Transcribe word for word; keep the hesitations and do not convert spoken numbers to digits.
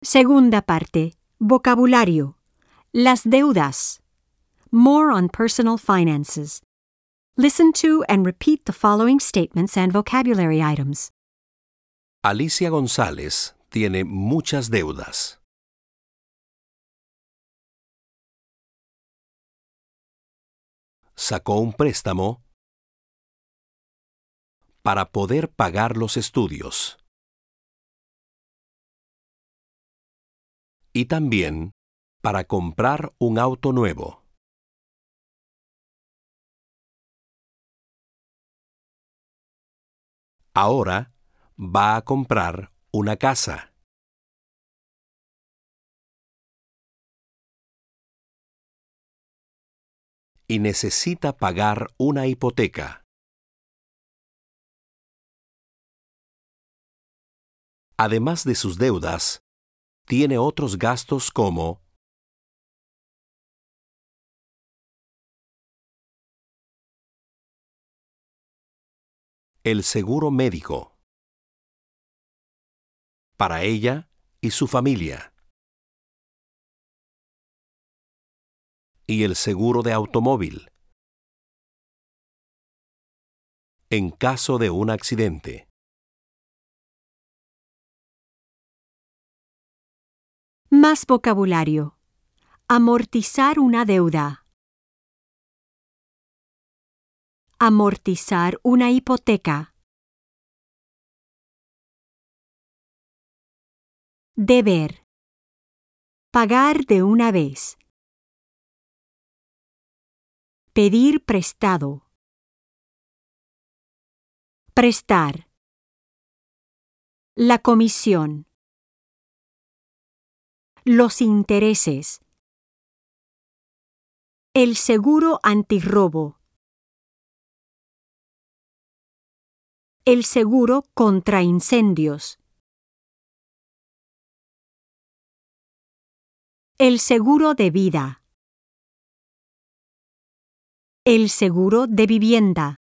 Segunda parte. Vocabulario. Las deudas. More on personal finances. Listen to and repeat the following statements and vocabulary items. Alicia González tiene muchas deudas. Sacó un préstamo para poder pagar los estudios. Y también para comprar un auto nuevo. Ahora va a comprar una casa. Y necesita pagar una hipoteca. Además de sus deudas, tiene otros gastos como el seguro médico para ella y su familia, y el seguro de automóvil en caso de un accidente. Más vocabulario. Amortizar una deuda. Amortizar una hipoteca. Deber. Pagar de una vez. Pedir prestado. Prestar. La comisión. Los intereses. El seguro antirrobo. El seguro contra incendios. El seguro de vida. El seguro de vivienda.